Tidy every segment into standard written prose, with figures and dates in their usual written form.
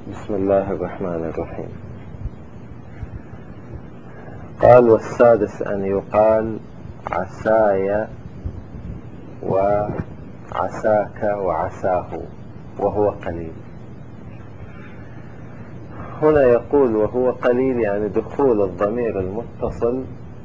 بسم الله الرحمن الرحيم. قال: والسادس أن يقال عساي وعساك وعساه وهو قليل. هنا يقول وهو قليل يعني دخول الضمير المتصل،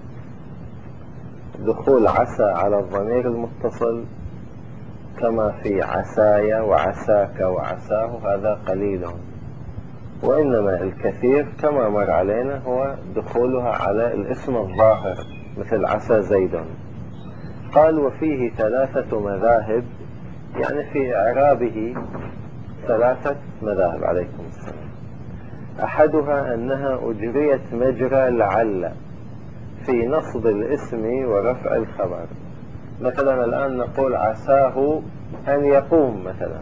دخول عسى على الضمير المتصل كما في عساي وعساك وعساه هذا قليل، وإنما الكثير كما مر علينا هو دخولها على الاسم الظاهر مثل عسى زيد. قال: وفيه 3 مذاهب، يعني في إعرابه 3 مذاهب عليكم السلام. أحدها أنها أجريت مجرى لعل في نصب الاسم ورفع الخبر. مثلا الآن نقول عساه أن يقوم مثلا،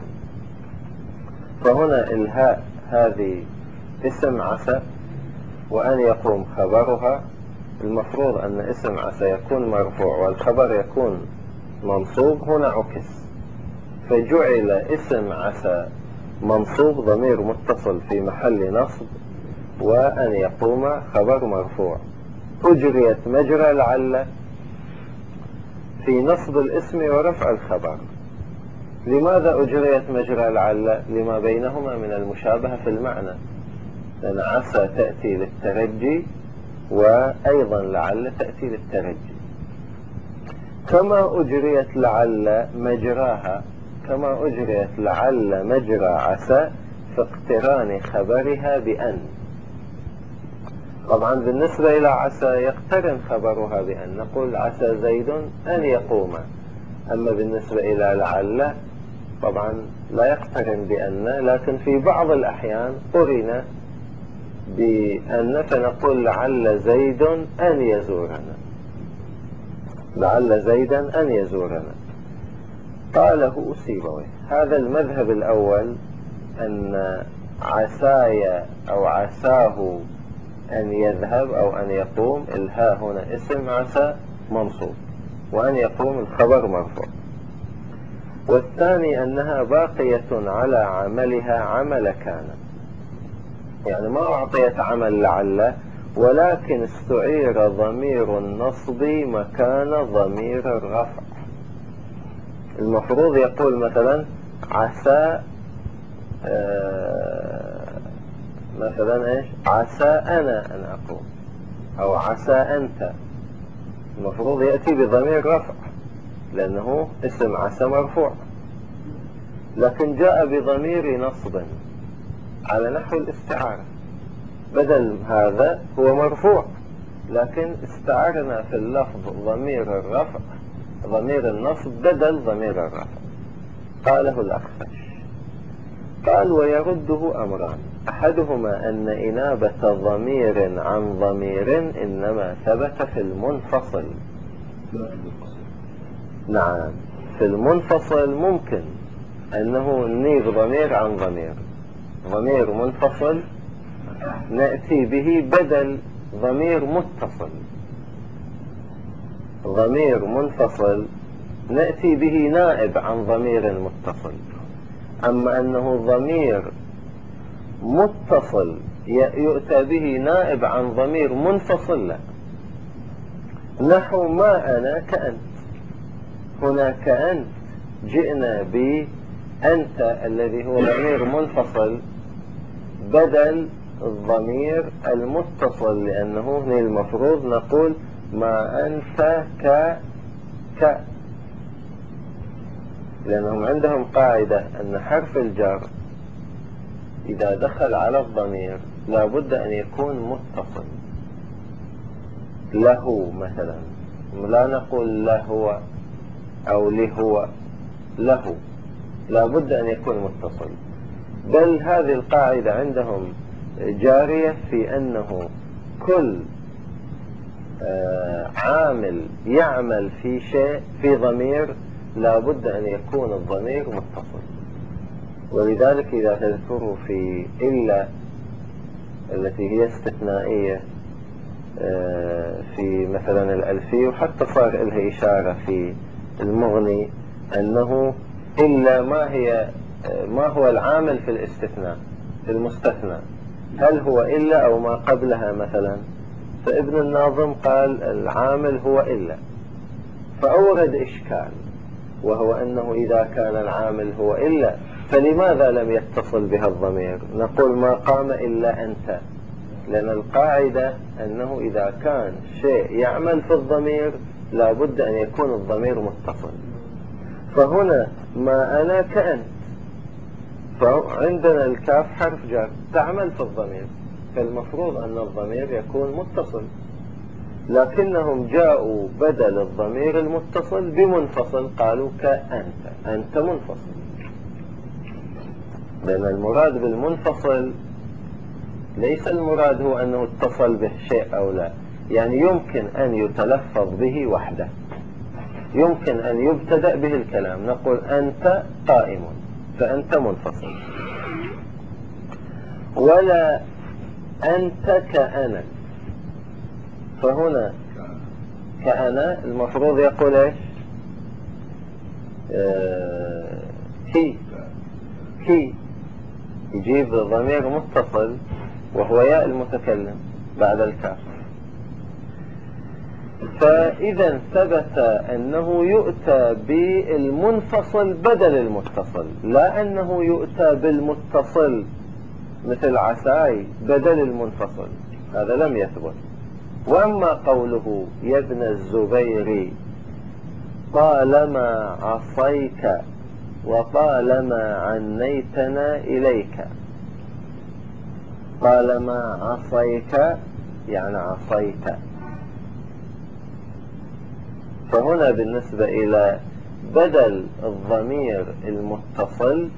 فهنا الهاء هذه اسم عسى وأن يقوم خبرها. المفروض أن اسم عسى يكون مرفوع والخبر يكون منصوب، هنا عكس، فجعل اسم عسى منصوب ضمير متصل في محل نصب، وأن يقوم خبر مرفوع. أجريت مجرى لعل في نصب الاسم ورفع الخبر. لماذا أجريت مجرى لعل؟ لما بينهما من المشابهة في المعنى، لأن عسى تأتي للترجي وأيضا لعل تأتي للترجي. كما أجريت لعل مجراها، كما أجريت لعل مجرى عسى في اقتران خبرها بأن. طبعا بالنسبة إلى عسى يقترن خبرها بأن، نقول عسى زيد أن يقوم. أما بالنسبة إلى لعل طبعا لا يقترن بأن، لكن في بعض الأحيان قرن بأن، فنقول لعل زيد أن يزورنا، لعل زيدا أن يزورنا. قاله سيبويه. هذا المذهب الأول، أن عساي أو عساه أن يذهب أو أن يقوم، الهاء هنا اسم عسى منصوب وأن يقوم الخبر مرفوع. والثاني أنها باقية على عملها عمل كان، يعني ما أعطيت عمل لعل، ولكن استعير ضمير النصب مكان ضمير الرفع. المفروض يقول مثلا عسى مثلا ايش، عسى أنا أن أقوم، أو عسى أنت، المفروض يأتي بضمير رفع لأنه اسم عسى مرفوع، لكن جاء بضمير نصب على نحو الاستعارة. بدل هذا هو مرفوع، لكن استعرنا في اللفظ ضمير الرفع، ضمير النصب بدل ضمير الرفع. قاله الأخفش. قال: ويرده أمران، أحدهما أن إنابة ضمير عن ضمير إنما ثبت في المنفصل. نعم، في المنفصل ممكن أنه نيب ضمير عن ضمير، ضمير منفصل نأتي به بدل ضمير متصل، ضمير منفصل نأتي به نائب عن ضمير متصل. أما أنه ضمير متصل يؤتى به نائب عن ضمير منفصل لا. نحو ما أنا كأنت، هنا كأنت جئنا بأنت الذي هو ضمير منفصل بدل الضمير المتصل، لأنه هنا المفروض نقول ما أنت ك، لأنهم عندهم قاعدة أن حرف الجر إذا دخل على الضمير لا بد أن يكون متصل. له مثلا لا نقول له أو لهو، له لا بد أن يكون متصل. بل هذه القاعدة عندهم جارية في أنه كل عامل يعمل في شيء في ضمير لا بد أن يكون الضمير متصل. ولذلك إذا تذكروا في إلا التي هي استثنائية في مثلا الألفي، وحتى صار لها إشارة في المغني، أنه إلا ما هو العامل في الاستثناء، المستثنى هل هو إلا أو ما قبلها مثلا؟ فابن الناظم قال العامل هو إلا، فأورد إشكال، وهو أنه إذا كان العامل هو إلا فلماذا لم يتصل بها الضمير؟ نقول ما قام إلا أنت، لأن القاعدة أنه إذا كان شيء يعمل في الضمير لابد أن يكون الضمير متصل. فهنا ما أنا كأنت، فعندنا الكاف حرف جر تعمل في الضمير، فالمفروض أن الضمير يكون متصل، لكنهم جاءوا بدل الضمير المتصل بمنفصل، قالوا كأنت، أنت منفصل، لأن المراد بالمنفصل ليس المراد هو أنه اتصل به شيء أو لا، يعني يمكن أن يتلفظ به وحده، يمكن أن يبتدأ به الكلام، نقول أنت قائم فأنت منفصل، ولا أنت كأنا، فهنا كأنا المفروض يقول إيش؟ كي يجيب ضمير متصل وهو ياء المتكلم بعد الكاف. فإذا ثبت أنه يؤتى بالمنفصل بدل المتصل، لا أنه يؤتى بالمتصل مثل عساي بدل المنفصل، هذا لم يثبت. وأما قوله يا ابن الزبير طالما عصيت وطالما عنيتنا إليك، طالما عصيت يعني عصيت، فهنا بالنسبة إلى بدل الضمير المتصل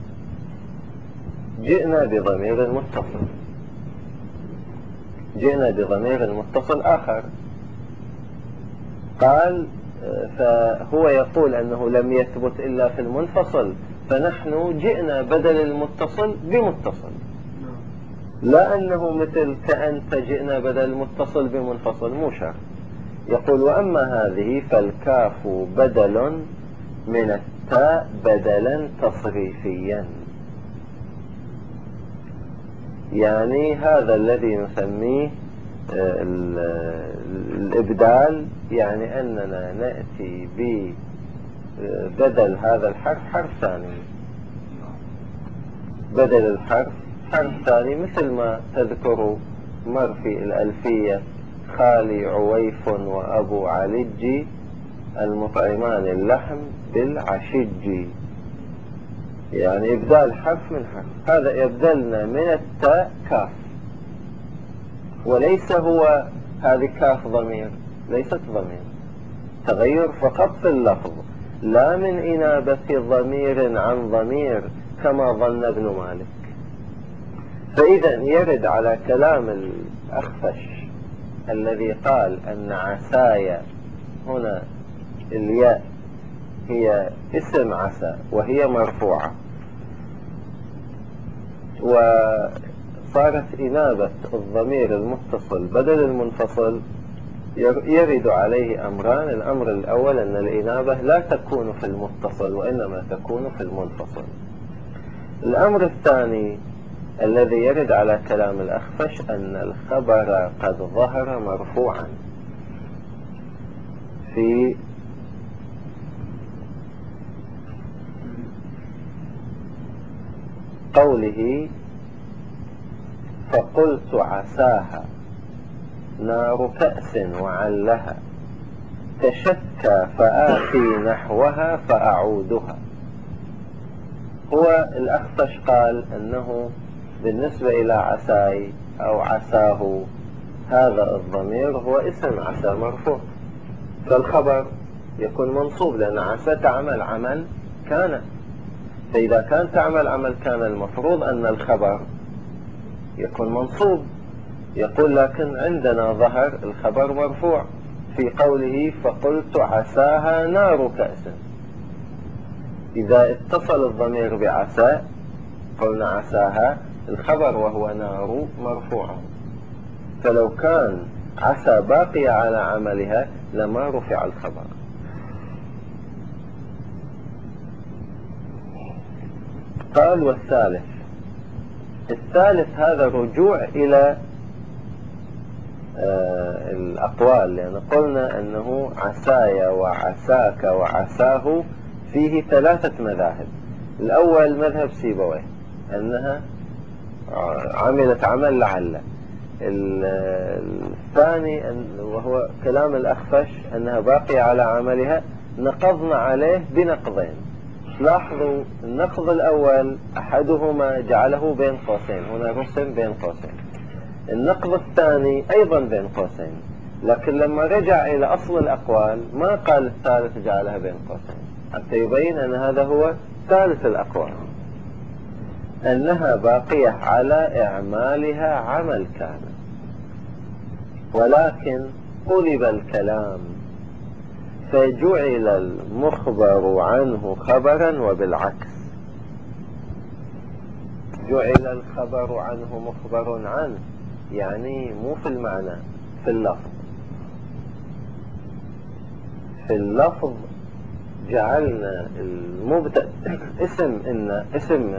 جئنا بضمير متصل، جئنا بضمير متصل آخر. قال فهو يقول أنه لم يثبت إلا في المنفصل، فنحن جئنا بدل المتصل بمتصل، لا أنه مثل كأنت جئنا بدل المتصل بمنفصل، مو شرط. يقول وأما هذه فالكاف بدل من التاء بدلا تصريفيا، يعني هذا الذي نسميه الإبدال، يعني أننا نأتي ببدل هذا الحرف حرف ثاني، بدل الحرف حرف ثاني، مثل ما تذكر مر في الألفية خالي عويف وأبو علج المطعمان اللحم بالعشج، يعني إبدال حرف من حرف. هذا يبدلنا من التاء كاف، وليس هو هذه كاف ضمير، ليست ضمير، تغير فقط في اللفظ، لا من إنابة ضمير عن ضمير كما ظن ابن مالك. فإذا يرد على كلام الأخفش الذي قال أن عسايا هنا الياء هي اسم عسى وهي مرفوعة، وصارت إنابة الضمير المتصل بدل المنفصل، يرد عليه أمران. الأمر الأول أن الإنابة لا تكون في المتصل وإنما تكون في المنفصل. الأمر الثاني الذي يرد على كلام الأخفش أن الخبر قد ظهر مرفوعا في قوله فقلت عساها نار كأس وعلها تشكى فآتي نحوها فأعودها. هو الأخفش قال أنه بالنسبة إلى عساي أو عساه هذا الضمير هو اسم عسى مرفوع، فالخبر يكون منصوب، لأن عسى تعمل عمل كان، فإذا كان تعمل عمل كان المفروض أن الخبر يكون منصوب. يقول لكن عندنا ظهر الخبر مرفوع في قوله فقلت عساها نار كأس، إذا اتصل الضمير بعسى قلنا عساها، الخبر وهو نار مرفوع، فلو كان عسى باقية على عملها لما رفع الخبر. قال والثالث الثالث هذا رجوع إلى الأقوال، لأن قلنا أنه عساي وعساك وعساه فيه 3 مذاهب. الأول مذهب سيبويه أنها عملت عمل لعل. الثاني وهو كلام الأخفش أنها باقية على عملها، نقضنا عليه بنقضين. لاحظوا النقض الأول أحدهما جعله بين قوسين، هنا رسم بين قوسين. النقض الثاني أيضا بين قوسين، لكن لما رجع إلى أصل الأقوال ما قال الثالث جعلها بين قوسين، حتى يبين أن هذا هو ثالث الأقوال، أنها باقية على إعمالها عمل كان، ولكن قلب الكلام فجعل المخبر عنه خبرا وبالعكس. جعل الخبر عنه مخبر عنه، يعني مو في المعنى، في اللفظ. في اللفظ جعلنا المبتدأ اسم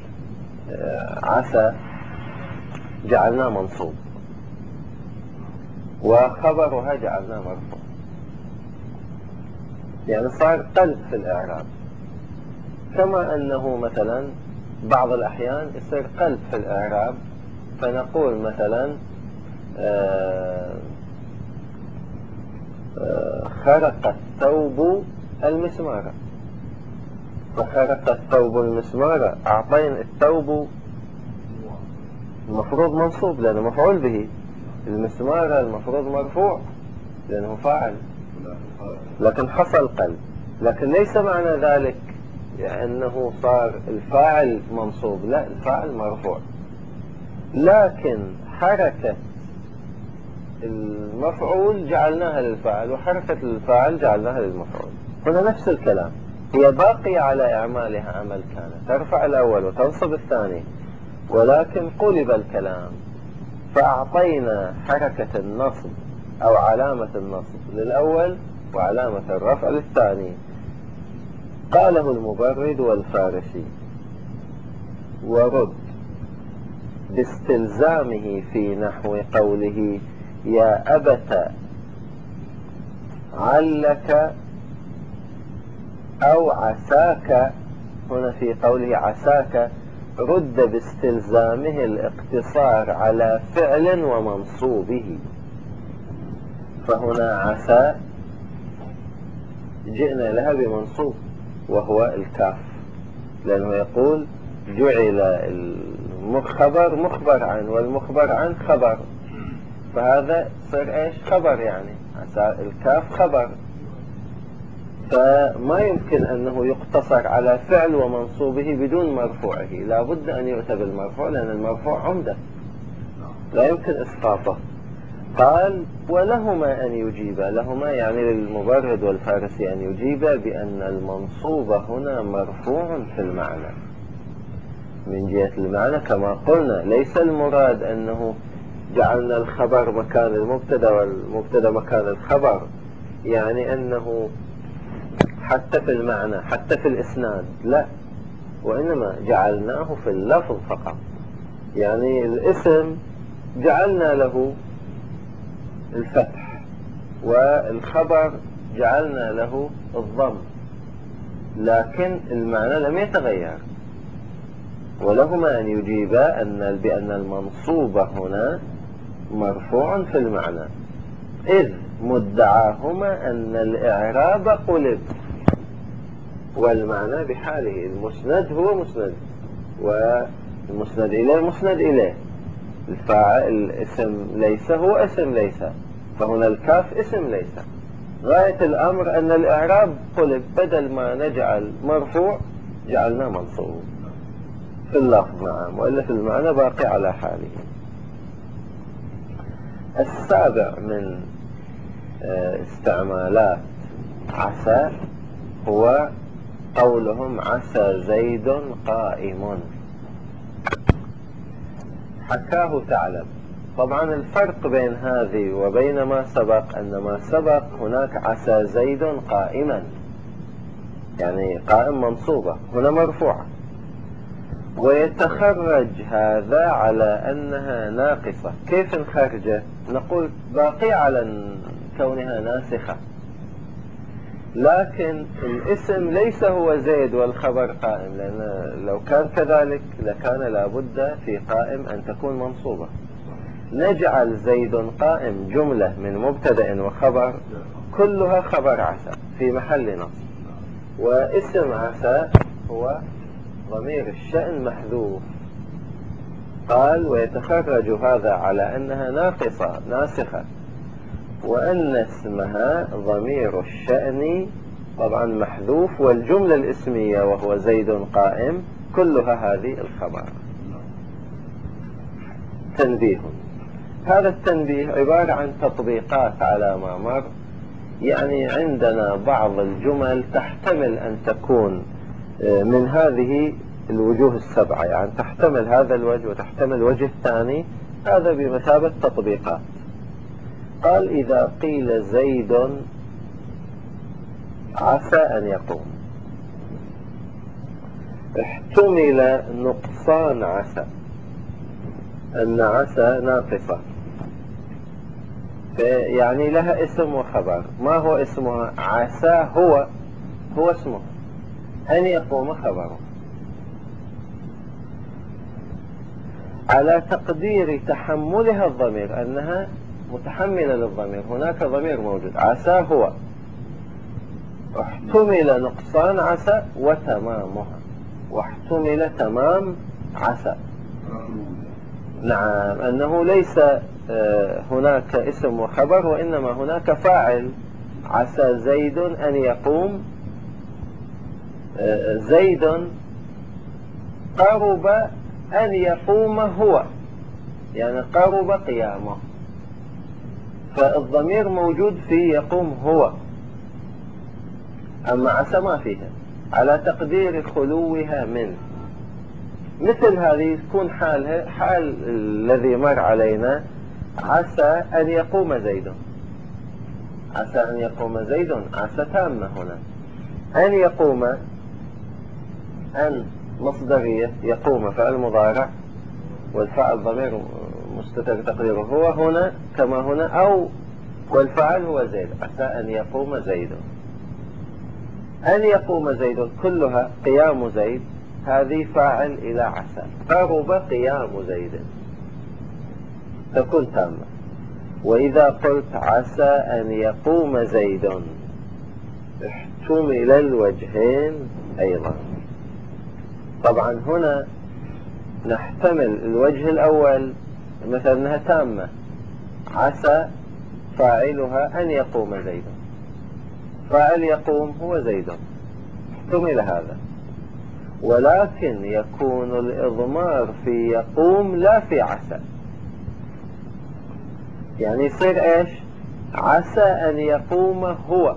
عسى جعلناه منصوب، وخبرها جعلناه مرفوع، يعني صار قلب في الإعراب. كما أنه مثلا بعض الأحيان يصير قلب في الإعراب، فنقول مثلا خرق الثوب المسمار، فخرق الثوب المسمار، أعطينا الثوب المفروض منصوب لأنه مفعول به، المسمار المفروض مرفوع لأنه فاعل، لكن حصل قلب. لكن ليس معنى ذلك أنه صار الفاعل منصوب، لا، الفاعل مرفوع، لكن حركة المفعول جعلناها للفاعل، وحركة الفاعل جعلناها للمفعول. هنا نفس الكلام، هي باقية على إعمالها عمل كان، ترفع الأول وتنصب الثاني، ولكن قلب الكلام فأعطينا حركة النصب أو علامة النصب للأول وعلامة الرفع للثاني. قاله المبرد والفارسي: ورد باستلزامه في نحو قوله يا أبت علك أو عساك. هنا في قوله عساك رد باستلزامه الاقتصار على فعل ومنصوبه، فهنا عسى جئنا لها بمنصوب وهو الكاف، لأنه يقول جعل الخبر مخبر عن، والمخبر عن خبر، فهذا صار ايش؟ خبر، يعني الكاف خبر، فما يمكن أنه يقتصر على فعل ومنصوبه بدون مرفوعه، لا بد أن يؤتى بالمرفوع، لأن المرفوع عمدة لا يمكن إسقاطه. قال ولهما أن يجيبا، لهما يعني للمبرد والفارسي أن يجيبا بأن المنصوب هنا مرفوع في المعنى. من جهة المعنى كما قلنا ليس المراد أنه جعلنا الخبر مكان المبتدا والمبتدا مكان الخبر، يعني أنه حتى في المعنى حتى في الإسناد لا، وإنما جعلناه في اللفظ فقط. يعني الاسم جعلنا له الفتح، والخبر جعلنا له الضم، لكن المعنى لم يتغير. ولهما أن يجيبا بأن المنصوب هنا مرفوع في المعنى، إذ مدعاهما أن الإعراب قلب والمعنى بحاله. المسند هو مسند، والمسند إليه مسند إليه. الفاعل الاسم ليس هو اسم ليس، فهنا الكاف اسم ليس. غاية الأمر أن الإعراب قلب، بدل ما نجعل مرفوع جعلنا منصوب في اللفظ، نعم، وإلا في المعنى باقي على حاله. السابع من استعمالات عسى هو قولهم عسى زيد قائم. حكاه ثعلب. طبعا الفرق بين هذه وبين ما سبق أن ما سبق هناك عسى زيد قائما، يعني قائم منصوبة، هنا مرفوعة. ويتخرج هذا على أنها ناقصة. كيف نخرجه؟ نقول باقي على كونها ناسخة، لكن الاسم ليس هو زيد والخبر قائم، لأن لو كان كذلك لكان لابد في قائم أن تكون منصوبة. نجعل زيد قائم جملة من مبتدأ وخبر كلها خبر عسى في محل نصب، واسم عسى هو ضمير الشأن محذوف. قال ويتخرج هذا على أنها ناقصة ناسخة، وأن اسمها ضمير الشأن طبعا محذوف، والجملة الاسمية وهو زيد قائم كلها هذه الخبر. تنبيه. هذا التنبيه عبارة عن تطبيقات على ما مر. يعني عندنا بعض الجمل تحتمل أن تكون من هذه الوجوه السبعة، يعني تحتمل هذا الوجه وتحتمل الوجه الثاني، هذا بمثابة تطبيقات. قال إذا قيل زيد عسى أن يقوم، احتمل نقصان عسى، أن عسى ناقصة، يعني لها اسم وخبر. ما هو اسمها؟ عسى هو اسمه، أن يقوم خبره، على تقدير تحملها الضمير، أنها متحملة للضمير، هناك ضمير موجود، عسى هو. احتمل نقصان عسى وتمامها، واحتمل تمام عسى. نعم، أنه ليس هناك اسم وخبر، وإنما هناك فاعل. عسى زيد أن يقوم، زيد قرب أن يقوم هو، يعني قرب قيامه، فالضمير موجود في يقوم هو، أما عسى ما فيها، على تقدير خلوها منه. مثل هذه تكون حالها حال الذي مر علينا، عسى أن يقوم زيد. عسى أن يقوم زيد، عسى تامة هنا. أن يقوم، أن مصدرية، يقوم فعل مضارع، والفاعل ضمير مستتر تقديره هو هنا كما هنا، أو والفاعل هو زيد. عسى أن يقوم زيد، أن يقوم زيد كلها قيام زيد، هذه فاعل إلى عسى، قرب قيام زيد، تكون تامة. وإذا قلت عسى أن يقوم زيد، احتمل الوجهين أيضا. طبعا هنا نحتمل الوجه الأول مثلا أنها تامة، عسى فاعلها أن يقوم زيد، فاعل يقوم هو زيد، احتمل هذا. ولكن يكون الإضمار في يقوم لا في عسى، يعني يصير ايش؟ عسى أن يقوم هو،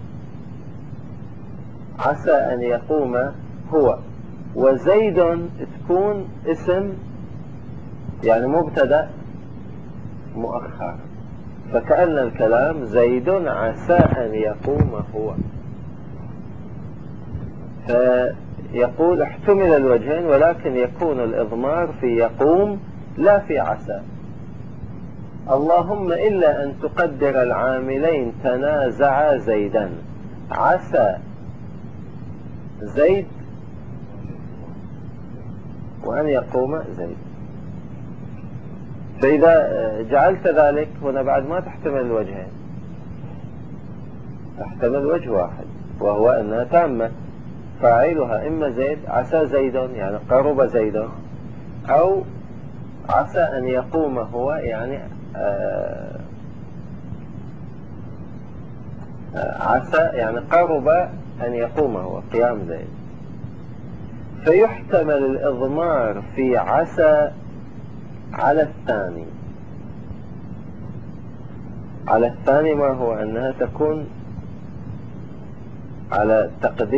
عسى أن يقوم هو، وزيد تكون اسم، يعني مبتدأ مؤخر، فكأن الكلام زيد عسى أن يقوم هو. فيقول احتمل الوجهين، ولكن يكون الإضمار في يقوم لا في عسى، اللهم إلا أن تقدر العاملين تنازعا زيدا، عسى زيد وأن يقوم زيد. فإذا جعلت ذلك هنا بعد ما تحتمل الوجهين، تحتمل وجه واحد، وهو أنها تامة، فاعلها إما زيد، عسى زيد يعني قرب زيد، أو عسى أن يقوم هو، يعني عسى يعني قرب أن يقوم هو قيام زيد. فيحتمل الإضمار في عسى على الثاني. على الثاني ما هو؟ أنها تكون على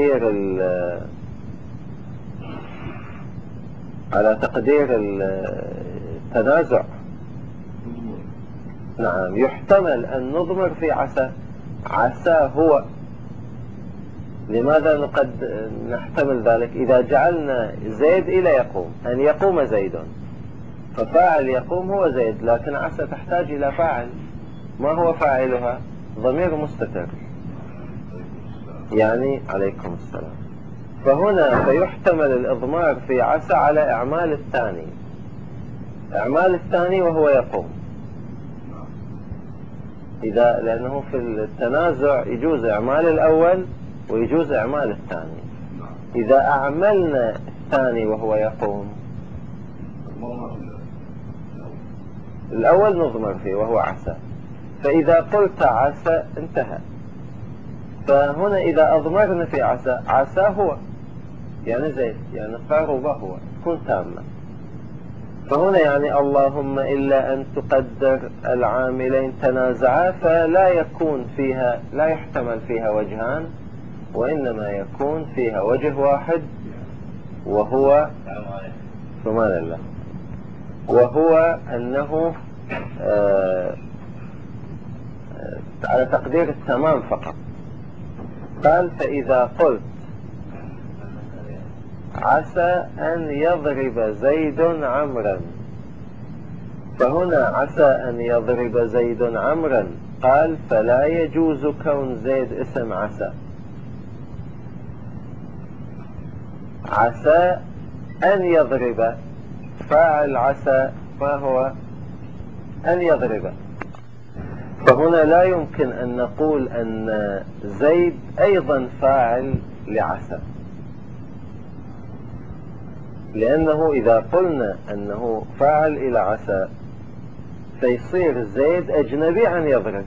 تقدير التنازع. نعم، يحتمل أن نضمر في عسى، عسى هو لماذا نحتمل ذلك؟ إذا جعلنا زيد إلى يقوم، أن يقوم زيد، ففاعل يقوم هو زيد، لكن عسى تحتاج إلى فاعل. ما هو فاعلها؟ ضمير مستتر، يعني عليكم السلام. فهنا فيحتمل الإضمار في عسى على إعمال الثاني، إعمال الثاني وهو يقوم. لأنه في التنازع يجوز إعمال الأول ويجوز إعمال الثاني. إذا أعملنا الثاني وهو يقوم، الأول نضمر فيه وهو عسى، فإذا قلت عسى انتهى. فهنا إذا أضمرنا في عسى، عسى هو يعني زيد، يعني قاربه هو، تكون تامة. فهنا يعني اللهم إلا أن تقدر العاملين تنازعا فلا يكون فيها، لا يحتمل فيها وجهان، وإنما يكون فيها وجه واحد، وهو سبحان الله، وهو أنه على تقدير التمام فقط. قال فإذا قلت عسى أن يضرب زيد عمرا، فهنا عسى أن يضرب زيد عمرا، قال فلا يجوز كون زيد اسم عسى. عسى أن يضرب، فاعل عسى ما هو؟ أن يضرب. فهنا لا يمكن أن نقول أن زيد أيضا فاعل لعسى، لأنه إذا قلنا أنه فاعل إلى عسى فيصير زيد أجنبي عن يضرب.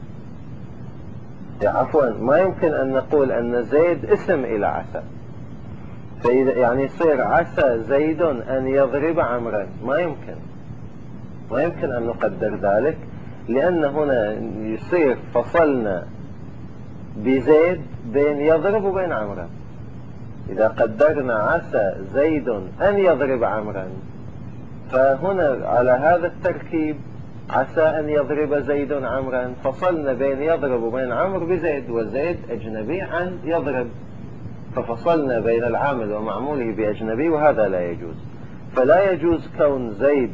عفوا، ما يمكن أن نقول أن زيد اسم إلى عسى، يعني يصير عسى زيد أن يضرب عمرا، ما يمكن أن نقدر ذلك، لأن هنا يصير فصلنا بزيد بين يضرب وبين عمرا. إذا قدرنا عسى زيد أن يضرب عمرا، فهنا على هذا التركيب عسى أن يضرب زيد عمرا، فصلنا بين يضرب وبين عمرو بزيد، وزيد أجنبي عن يضرب، ففصلنا بين العامل ومعموله بأجنبي، وهذا لا يجوز. فلا يجوز كون زيد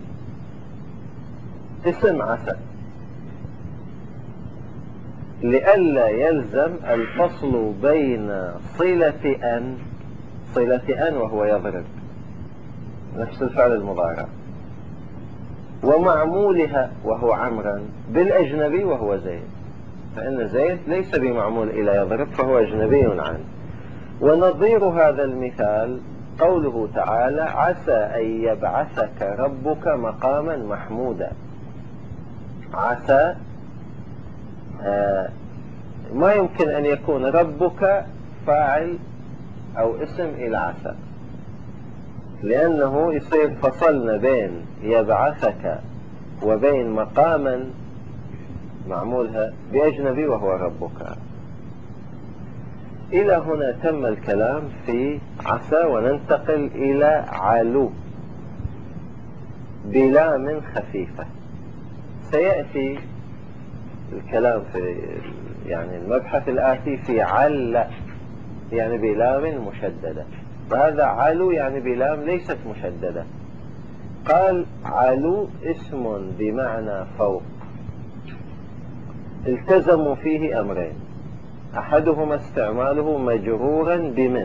اسم عسى، لئلا يلزم الفصل بين صلة أن وهو يضرب نفس الفعل المضارع، ومعمولها وهو عمرا بالأجنبي وهو زيد، فإن زيد ليس بمعمول إلى يضرب، فهو أجنبي عنه. ونظير هذا المثال قوله تعالى عسى أن يبعثك ربك مقاما محمودا. عسى ما يمكن أن يكون ربك فاعل أو اسم إلى عسى، لأنه يصير فصلنا بين يبعثك وبين مقاما معمولها بأجنبي وهو ربك. إلى هنا تم الكلام في عسى، وننتقل إلى علو بلام خفيفة. سيأتي الكلام في يعني المبحث الآتي في عل، يعني بلام مشددة، فهذا علو يعني بلام ليست مشددة. قال علو اسم بمعنى فوق، التزموا فيه أمرين، أحدهما استعماله مجرورا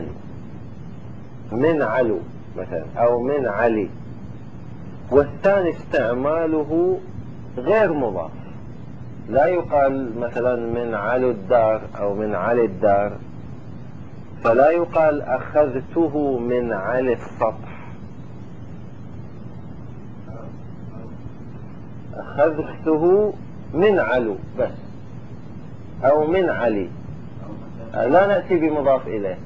من علو مثلا أو من علي، والثاني استعماله غير مضاف، لا يقال مثلا من علو الدار أو من علي الدار، فلا يقال أخذته من علي السطح، أخذته من علو بس، أو من علي، لا نأتي بمضاف إليه.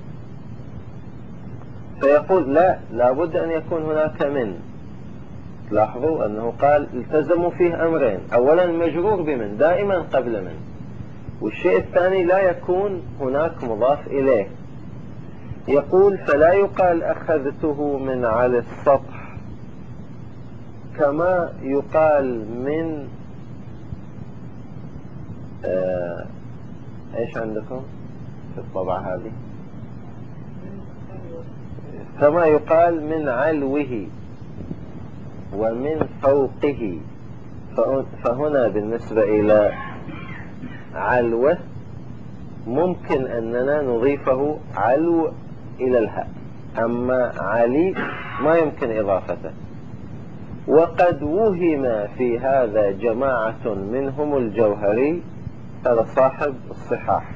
فيقول لا بد أن يكون هناك من. لاحظوا أنه قال التزموا فيه أمرين، أولا مجرور بمن دائما قبل من، والشيء الثاني لا يكون هناك مضاف إليه. يقول فلا يقال أخذته من على السطح كما يقال من ايش عندكم في الطبعة هذه؟ كما يقال من علوه ومن فوقه. فهنا بالنسبة إلى علوه ممكن أننا نضيفه علو إلى الهاء، أما علي ما يمكن إضافته. وقد وهم في هذا جماعة منهم الجوهري، هذا صاحب الصحاح،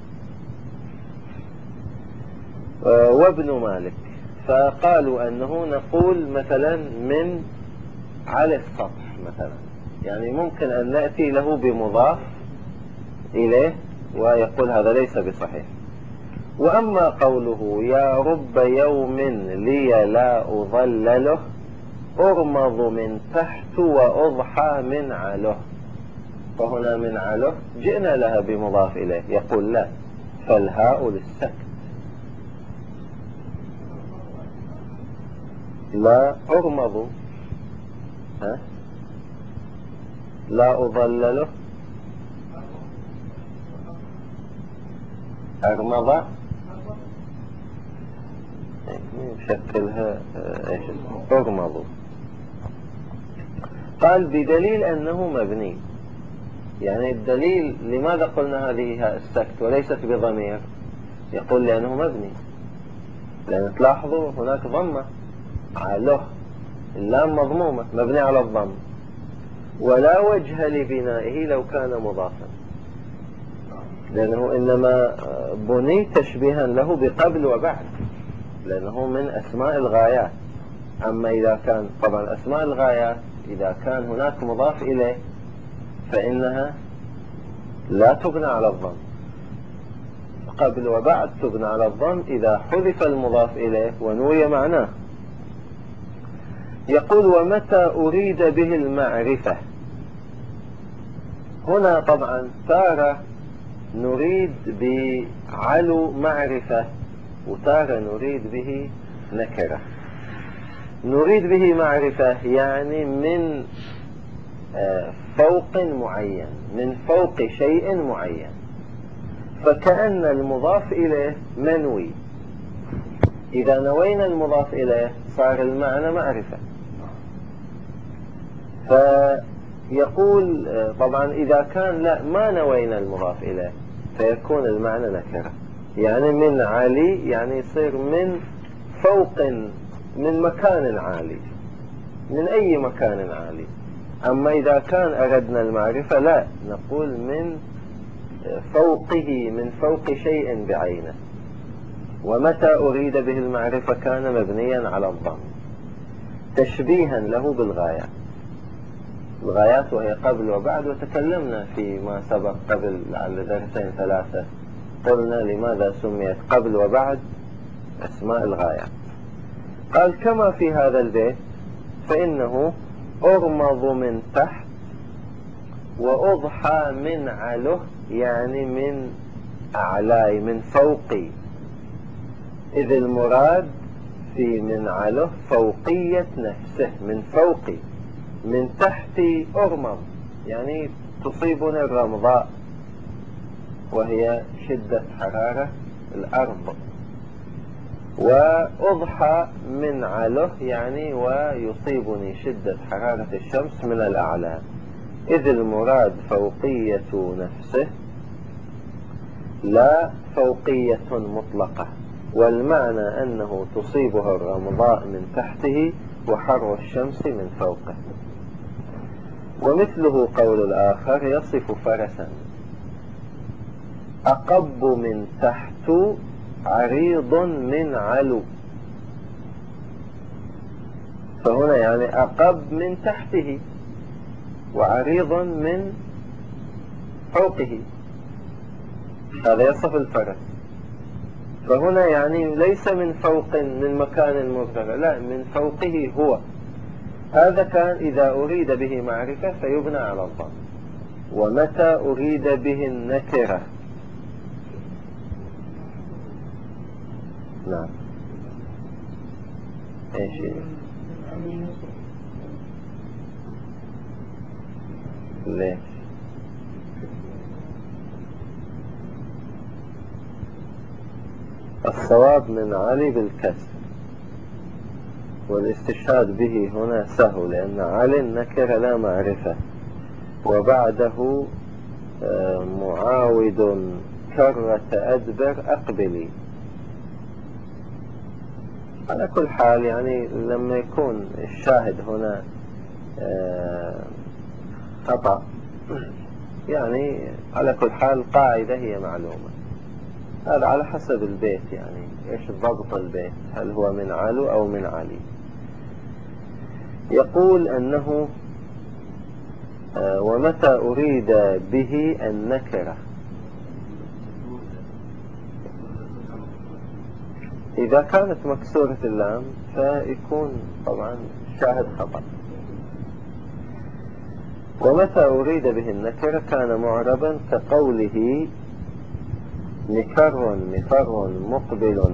وابن مالك، فقالوا أنه نقول مثلا من على السطح مثلا، يعني ممكن أن نأتي له بمضاف إليه ويقول هذا ليس بصحيح. وأما قوله يا رب يوم لي لا أظلله أرمض من تحت وأضحى من عله، فهنا من عله جئنا لها بمضاف إليه، يقول لا، فالهاء للسكت. لا أرمض، لا أظلله، أرمض شكلها ايش أرمض. قال بدليل أنه مبني، يعني الدليل لماذا قلنا هذه هاء السكت وليست بضمير؟ يقول لأنه مبني، لأن تلاحظوا هناك ضمة على اللام مضمومة مبني على الضم، ولا وجه لبنائه لو كان مضافا، لأنه إنما بني تشبيها له بقبل وبعد، لأنه من أسماء الغايات. أما إذا كان طبعا أسماء الغايات إذا كان هناك مضاف إليه فإنها لا تبنى على الضم، قبل وبعد تبنى على الضم إذا حذف المضاف إليه ونوي معناه. يقول ومتى أريد به المعرفة، هنا طبعا تارة نريد بعلو معرفة وتارة نريد به نكرة. نريد به معرفة يعني من فوق معين، من فوق شيء معين، فكأن المضاف إليه منوي، إذا نوينا المضاف إليه صار المعنى معرفة. فيقول طبعا إذا كان لا ما نوينا المضاف إليه فيكون المعنى نكرة، يعني من عالي يعني يصير من فوق، من مكان عالي، من أي مكان عالي. أما إذا كان أردنا المعرفة لا، نقول من فوقه، من فوق شيء بعينه. ومتى أريد به المعرفة كان مبنيا على الضم تشبيها له بالغايات، الغايات وهي قبل وبعد، وتكلمنا فيما سبق قبل على درسين ثلاثة قلنا لماذا سميت قبل وبعد أسماء الغايات. قال كما في هذا البيت فإنه أرمض من تحت وأضحى من عله، يعني من أعلاي، من فوقي، إذ المراد في من عله فوقية نفسه، من فوقي، من تحتي أرمض يعني تصيبني الرمضاء وهي شدة حرارة الأرض، وأضحى من عله يعني ويصيبني شدة حرارة الشمس من الأعلى، إذ المراد فوقية نفسه لا فوقية مطلقة، والمعنى أنه تصيبها الرمضاء من تحته وحر الشمس من فوقه. ومثله قول الآخر يصف فرسا أقب من تحت عريض من علو، فهنا يعني أقب من تحته وعريض من فوقه، هذا يصف الفرس. فهنا يعني ليس من فوق من مكان مرتفع، لا، من فوقه هو. هذا كان إذا أريد به معرفة فيبنى على الضم. ومتى أريد به النكرة، نعم ايش ليش الصواب من علي بالكسر، والاستشهاد به هنا سهل، لأن علي نكرة لا معرفة، وبعده معاود كرة أدبر أقبلي. على كل حال يعني لما يكون الشاهد هنا خطأ، يعني على كل حال قاعدة هي معلومة. هذا على حسب البيت، يعني ايش ضبط البيت، هل هو من علو أو من علي. يقول أنه ومتى أريد به النكرة، إذا كانت مكسورة اللام فيكون طبعا شاهد خطأ. ومتى أريد به النكرة كان معربا كقوله نكر نفر مقبل.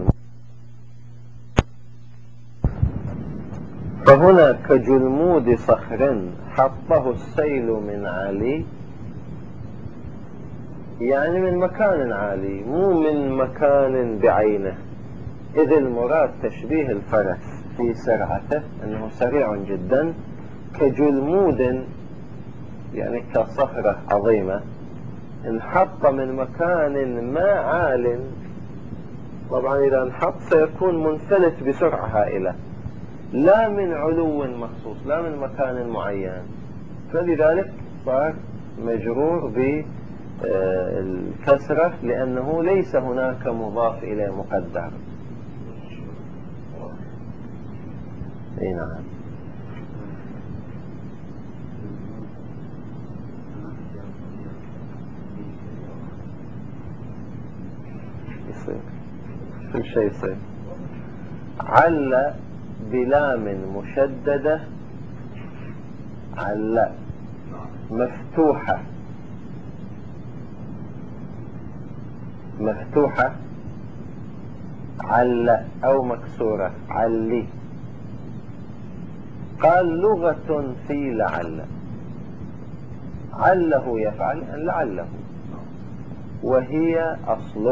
فهنا كجلمود صخر حطه السيل من عالي، يعني من مكان عالي مو من مكان بعينه، إذ المراد تشبيه الفرس في سرعته أنه سريع جدا. كجلمود يعني كصخرة عظيمة انحط من مكان ما عال، طبعا إذا انحط سيكون منفلت بسرعة هائلة، لا من علو مخصوص، لا من مكان معين، فلذلك صار مجرور بالكسرة لأنه ليس هناك مضاف إليه مقدر. اي نعم. يصير كل شيء يصير. عل بلام مشددة، عل مفتوحة، مفتوحة عل أو مكسورة علي. قال لغة في لعل، عله يفعل لعله، وهي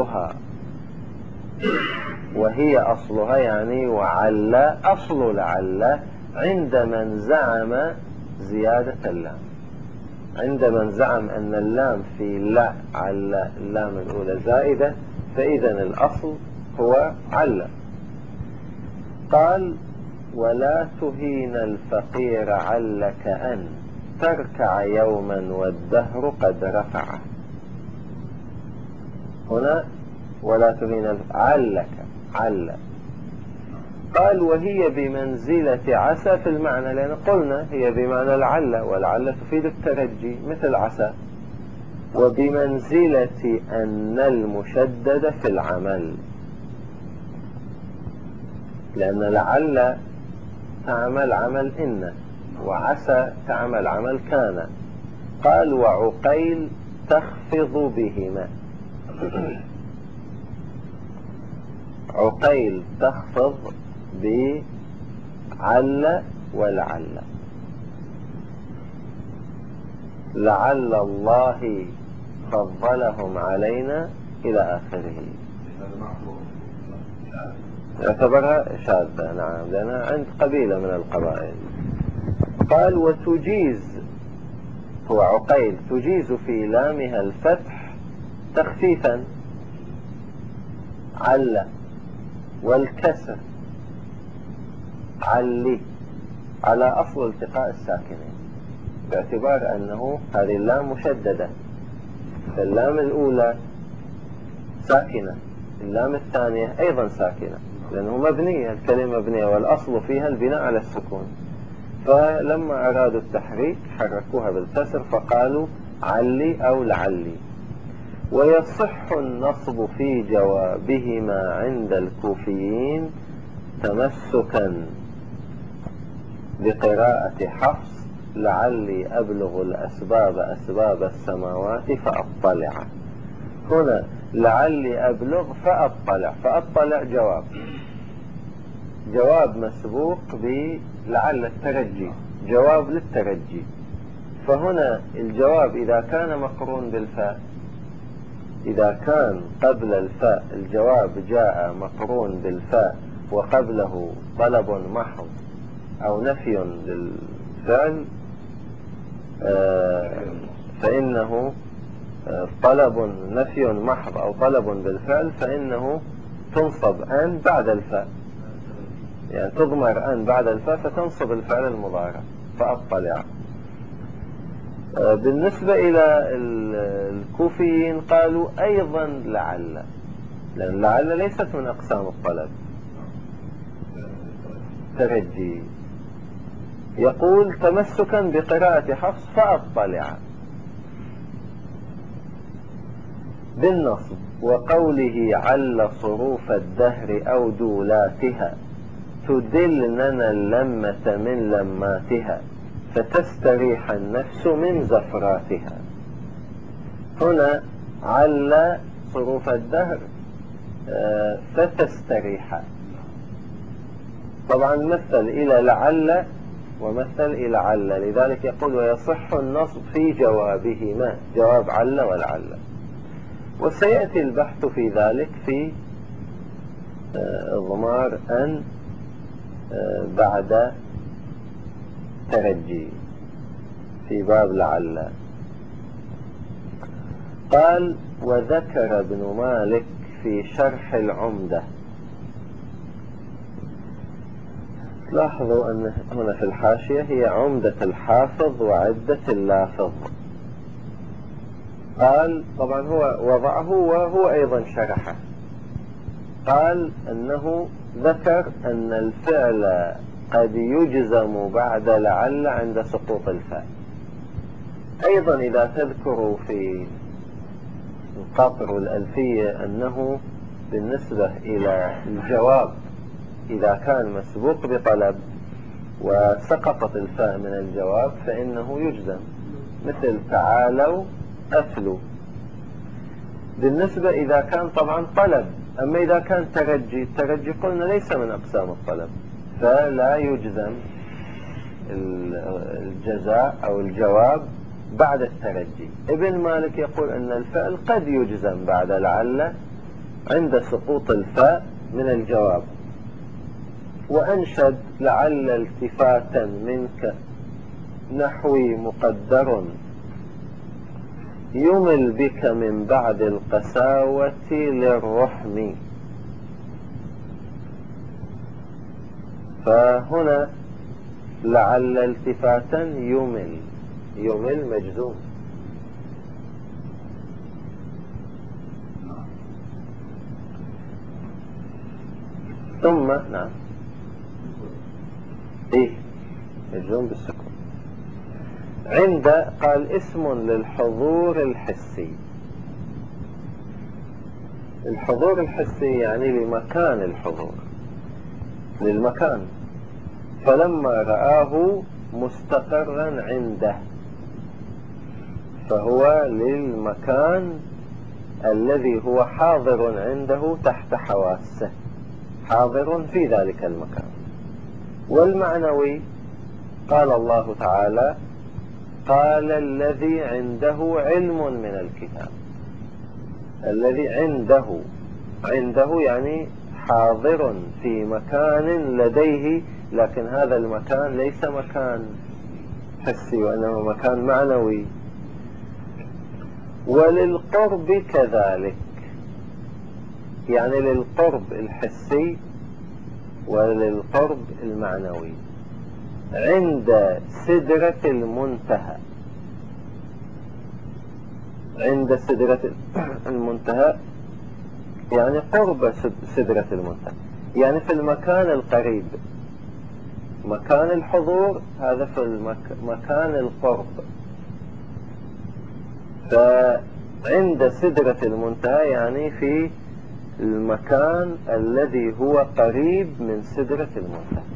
أصلها يعني وعل أصل لعل عند من زعم زيادة اللام، عند من زعم أن اللام في لا عل اللام الأولى زائدة، فإذا الأصل هو عل. قال ولا تهين الفقير علك أن تركع يوما والدهر قد رفعه. هنا ولا تهين علك عل. قال وهي بمنزلة عسى في المعنى، لأن قلنا هي بمعنى العل، والعل تفيد الترجي مثل عسى. وبمنزلة أن المشدد في العمل، لأن لعل تعمل عمل إن، وعسى تعمل عمل كان. قال وعقيل تخفض بهما، عقيل تخفض بعل ولعل. لعل الله فضلهم علينا إلى آخره. يعتبرها شاذة نعم، لأنها عند قبيلة من القبائل. قال وتجيز، هو عقيل تجيز في لامها الفتح تخفيفا عل، والكسر علي على أصل التقاء الساكنين، باعتبار أنه هذه اللام مشددة، فاللام الأولى ساكنة، اللام الثانية أيضا ساكنة، لأنه مبنية، الكلمة مبنية والأصل فيها البناء على السكون، فلما أرادوا التحريك حركوها بالكسر فقالوا علي أو لعلي. ويصح النصب في جوابهما عند الكوفيين تمسكا بقراءة حفص لعلي أبلغ الأسباب أسباب السماوات فأطلع. هنا لعلي أبلغ فأطلع، فأطلع جواب مسبوق بلعل الترجي، جواب للترجي. فهنا الجواب إذا كان مقرون بالفاء، إذا كان قبل الفاء الجواب جاء مقرون بالفاء وقبله طلب محض أو نفي للفعل فإنه طلب نفي محض أو طلب بالفعل فإنه تنصب أن بعد الفاء، يعني تضمر أن بعد الفاء فتنصب الفعل المضارع فأطلع. بالنسبة إلى الكوفيين قالوا أيضا لعل، لأن لعل ليست من أقسام الطلب، ترجي. يقول تمسكا بقراءة حفص فأطلع بالنصب، وقوله عل صروف الدهر أو دولاتها تدلننا اللمة من لماتها فتستريح النفس من زفراتها. هنا عل صروف الدهر فتستريح، طبعا مثل إلى لعل ومثل إلى عل، لذلك يقول ويصح النصب في جوابهما، جواب عل ولعل. وسيأتي البحث في ذلك في إضمار أن بعد ترجي في باب لعل. قال وذكر ابن مالك في شرح العمدة، لاحظوا أن هنا في الحاشية هي عمدة الحافظ وعدة اللافظ. قال طبعا هو وضعه وهو أيضا شرحه، قال أنه ذكر أن الفعل قد يجزم بعد لعل عند سقوط الفاء. أيضا إذا تذكروا في القطر والألفية أنه بالنسبة إلى الجواب إذا كان مسبوق بطلب وسقطت الفاء من الجواب فإنه يجزم، مثل تعالوا أتلوا. بالنسبة إذا كان طبعا طلب، أما إذا كان ترجي، الترجي قلنا ليس من أقسام الطلب فلا يجزم الجزاء أو الجواب بعد الترجي. ابن مالك يقول أن الفعل قد يجزم بعد لعل عند سقوط الفاء من الجواب. وأنشد لعل التفاتا منك نحوي مقدر يمل بك من بعد القساوة للرحم. فهنا لعل التفاتا يمل مجزوم. ثم نعم ايه مجزوم بالسكون. عند قال اسم للحضور الحسي. الحضور الحسي يعني لمكان الحضور، للمكان. فلما رآه مستقرا عنده فهو للمكان الذي هو حاضر عنده تحت حواسه، حاضر في ذلك المكان. والمعنوي قال الله تعالى قال الذي عنده علم من الكتاب. الذي عنده يعني حاضر في مكان لديه، لكن هذا المكان ليس مكان حسي وإنما مكان معنوي. وللقرب كذلك، يعني للقرب الحسي وللقرب المعنوي. عند سدرة المنتهى، عند سدرة المنتهى يعني قرب سدرة المنتهى، يعني في المكان القريب. مكان الحضور هذا في مكان القرب. فعند سدرة المنتهى يعني في المكان الذي هو قريب من سدرة المنتهى.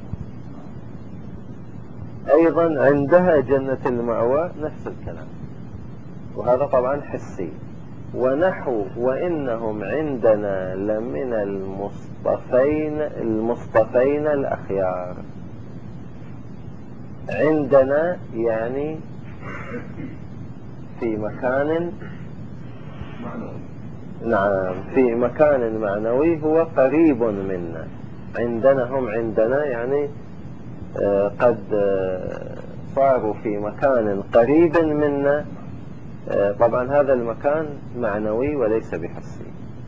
أيضا عندها جنة المأوى نفس الكلام، وهذا طبعا حسي. ونحو وإنهم عندنا لمن المصطفين الأخيار. عندنا يعني في مكان، نعم في مكان معنوي هو قريب منا. عندنا هم عندنا يعني قد صاروا في مكان قريب منا، طبعا هذا المكان معنوي وليس بحسي.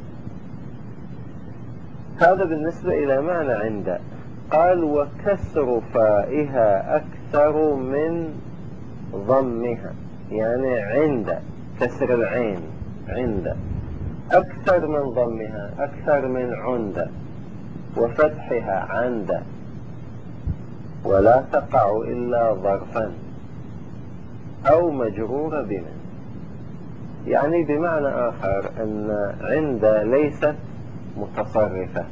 هذا بالنسبة إلى معنى عند. قال وكسر فائها أكثر من ضمها، يعني عند كسر العين عند أكثر من ضمها، أكثر من عند، وفتحها عند، ولا تقع إلا ظرفا أو مجرور بمن. يعني بمعنى آخر أن عند ليست متصرفة،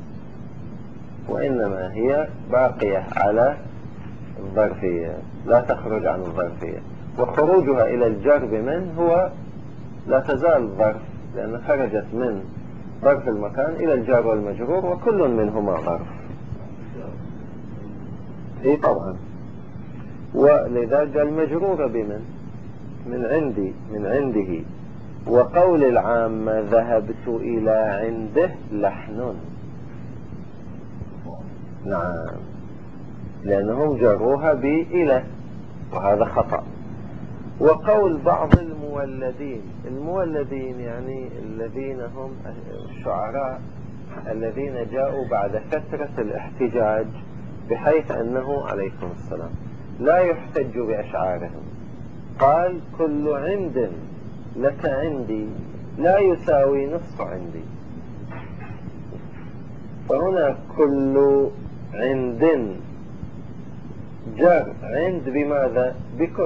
وإنما هي باقية على الظرفية، لا تخرج عن الظرفية، وخروجها إلى الجر بمن هو لا تزال ظرف، لأن خرجت من ظرف المكان إلى الجار والمجرور، وكل منهما ظرف. إيه طبعا، ولذا قال مجرور بمن، من عندي، من عنده. وقول العام ذهبت إلى عنده لحن، نعم، لأنهم جروها بإلى، وهذا خطأ. وقول بعض المولدين يعني الذين هم الشعراء الذين جاءوا بعد فترة الاحتجاج، بحيث أنه عليكم السلام لا يحتج بأشعارهم. قال كل عند لك عندي لا يساوي نصف عندي. فهنا كل عند جر عند بماذا؟ بكل،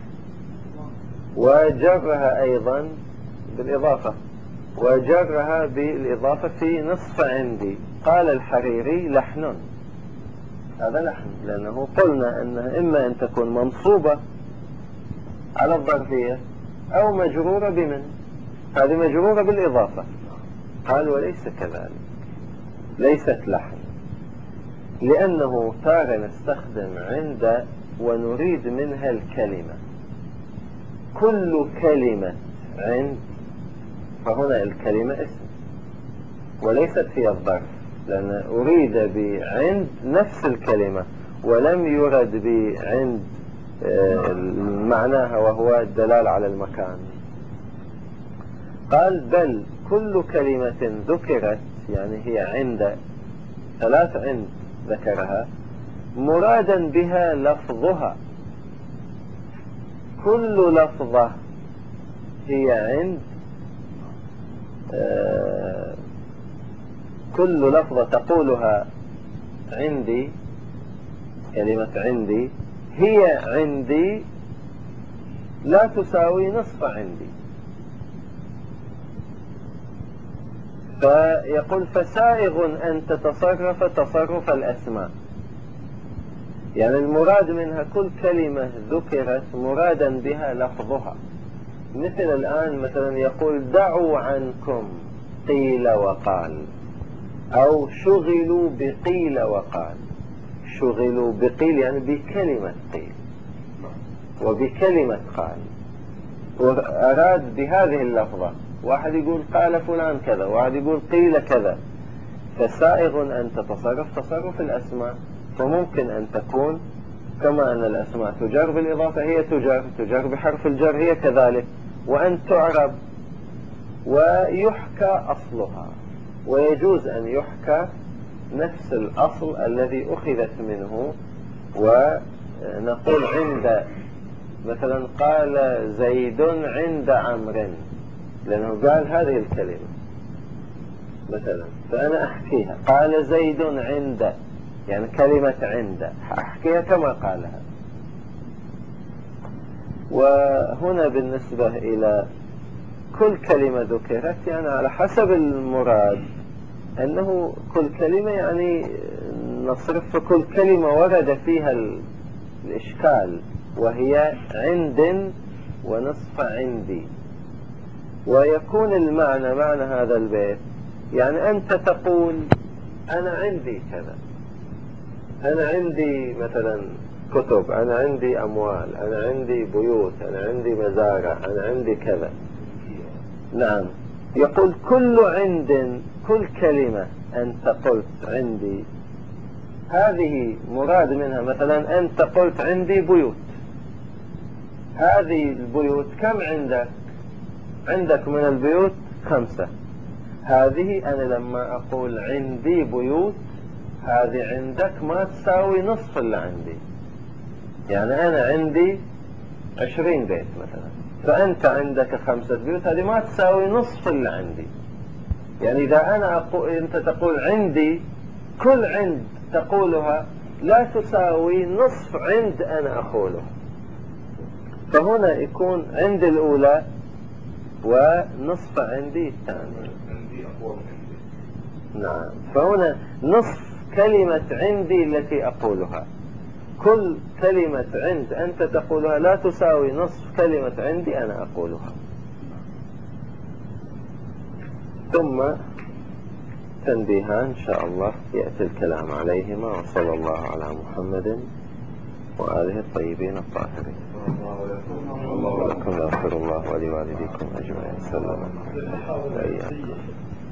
وجرها أيضا بالإضافة، وجرها بالإضافة في نصف عندي. قال الحريري لحن، هذا لحن، لأنه قلنا أنها إما أن تكون منصوبة على الظرفية أو مجرورة بمن، هذه مجرورة بالإضافة. قال وليس كذلك، ليست لحن، لأنه تارة نستخدم عند ونريد منها الكلمة. كل كلمة عند، فهنا الكلمة اسم وليست هي الظرف، لأن أريد بعند نفس الكلمة، ولم يرد بعند معناها وهو الدلالة على المكان. قال بل كل كلمة ذكرت، يعني هي عند، 3 عند ذكرها، مرادا بها لفظها. كل لفظة هي عند، كل لفظة تقولها عندي، كلمة عندي هي عندي لا تساوي نصف عندي. فيقول فسائغ أن تتصرف تصرف الأسماء، يعني المراد منها كل كلمة ذكرت مرادا بها لفظها. مثل الآن مثلا يقول دعوا عنكم قيل وقال، أو شغلوا بقيل وقال. شغلوا بقيل يعني بكلمة قيل وبكلمة قال، وأراد بهذه اللفظة. واحد يقول قال فلان كذا، واحد يقول قيل كذا. فسائغ أن تتصرف تصرف الأسماء، فممكن أن تكون كما أن الأسماء تجر بالإضافة هي تجر بحرف الجر هي كذلك، وأن تعرب ويحكى أصلها، ويجوز أن يحكى نفس الأصل الذي أخذت منه. ونقول عند، مثلا قال زيد عند عمرو، لأنه قال هذه الكلمة مثلا، فأنا أحكيها. قال زيد عند، يعني كلمة عند أحكيها كما قالها. وهنا بالنسبة إلى كل كلمة ذكرت، يعني على حسب المراد، أنه كل كلمة يعني نصرف كل كلمة ورد فيها الإشكال، وهي عند ونصف عندي. ويكون المعنى معنى هذا البيت، يعني أنت تقول أنا عندي كذا، أنا عندي مثلا كتب، أنا عندي أموال، أنا عندي بيوت، أنا عندي مزارع، أنا عندي كذا. نعم، يقول كل عند، كل كلمة أنت قلت عندي هذه مراد منها مثلا أنت قلت عندي بيوت، هذه البيوت كم عندك؟ عندك من البيوت 5. هذه أنا لما أقول عندي بيوت، هذه عندك ما تساوي نصف اللي عندي. يعني أنا عندي 20 بيت مثلا، فأنت عندك 5 بيوت، هذه ما تساوي نصف اللي عندي. يعني إذا أنت تقول عندي، كل عند تقولها لا تساوي نصف عند أنا أقوله. فهنا يكون عند الأولى ونصف عندي الثانية. نعم، فهنا نصف كلمة عندي التي أقولها، كل كلمة عند أنت تقولها لا تساوي نصف كلمة عندي أنا أقولها. ثم تنبيهان إن شاء الله يأتي الكلام عليهما، وصلى الله على محمد وآله الطيبين الطاهرين. ولكم يغفر الله ولوالديكم أجمعين. سلام.